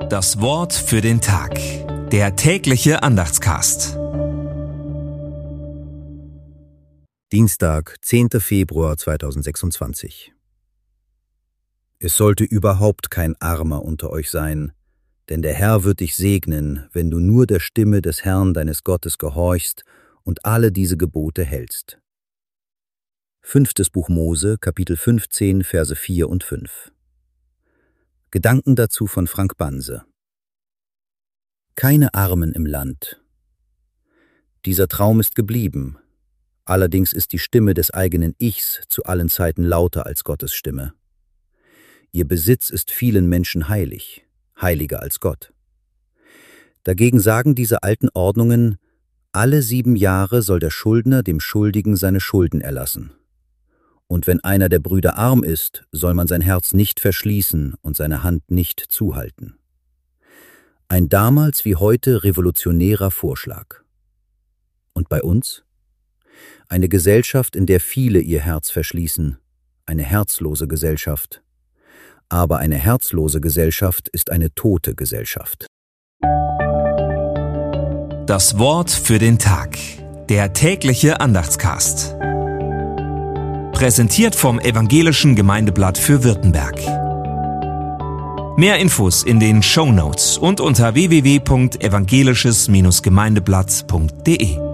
Das Wort für den Tag. Der tägliche Andachtscast. Dienstag, 10. Februar 2026. Es sollte überhaupt kein Armer unter euch sein, denn der Herr wird dich segnen, wenn du nur der Stimme des Herrn deines Gottes gehorchst und alle diese Gebote hältst. 5. Buch Mose, Kapitel 15, Verse 4 und 5. Gedanken dazu von Frank Banse. Keine Armen im Land. Dieser Traum ist geblieben. Allerdings ist die Stimme des eigenen Ichs zu allen Zeiten lauter als Gottes Stimme. Ihr Besitz ist vielen Menschen heilig, heiliger als Gott. Dagegen sagen diese alten Ordnungen, alle 7 Jahre soll der Schuldner dem Schuldigen seine Schulden erlassen. Und wenn einer der Brüder arm ist, soll man sein Herz nicht verschließen und seine Hand nicht zuhalten. Ein damals wie heute revolutionärer Vorschlag. Und bei uns? Eine Gesellschaft, in der viele ihr Herz verschließen, eine herzlose Gesellschaft. Aber eine herzlose Gesellschaft ist eine tote Gesellschaft. Das Wort für den Tag. Der tägliche Andachtscast. Präsentiert vom Evangelischen Gemeindeblatt für Württemberg. Mehr Infos in den Shownotes und unter www.evangelisches-gemeindeblatt.de.